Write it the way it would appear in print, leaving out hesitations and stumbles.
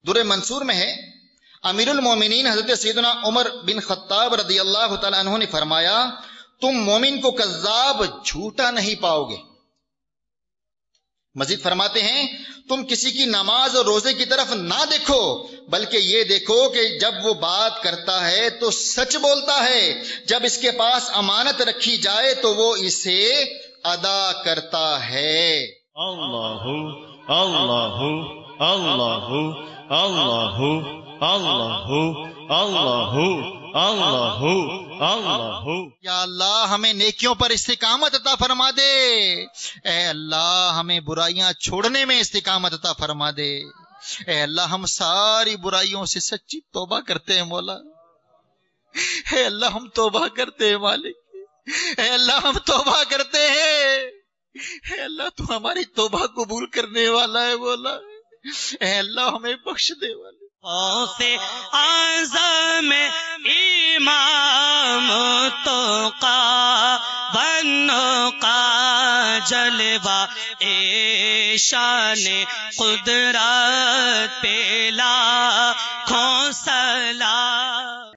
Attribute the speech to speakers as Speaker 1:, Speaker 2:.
Speaker 1: در منصور میں ہے امیر المومنین حضرت سیدنا عمر بن خطاب رضی اللہ تعالی عنہ نے فرمایا تم مومن کو کذاب جھوٹا نہیں پاؤ گے. مزید فرماتے ہیں تم کسی کی نماز اور روزے کی طرف نہ دیکھو بلکہ یہ دیکھو کہ جب وہ بات کرتا ہے تو سچ بولتا ہے، جب اس کے پاس امانت رکھی جائے تو وہ اسے ادا کرتا ہے.
Speaker 2: اللہ اللہ اللہ اللہ اللہ اللہ اللہ اللہ.
Speaker 1: یا اللہ ہمیں نیکیوں پر استقامت عطا فرما دے، اے اللہ ہمیں برائیاں چھوڑنے میں استقامت عطا فرما دے. اے اللہ ہم ساری برائیوں سے سچی توبہ کرتے ہیں مولا. اے اللہ ہم توبہ کرتے ہیں مالک. اے اللہ ہم توبہ کرتے ہیں. اے اللہ تو ہماری توبہ قبول کرنے والا ہے مولا. اے اللہ ہمیں بخش دے والے.
Speaker 3: خوف اعظم امام تو کا بن کا جلوہ اے شان قدرت پہ لاکھوں سلام.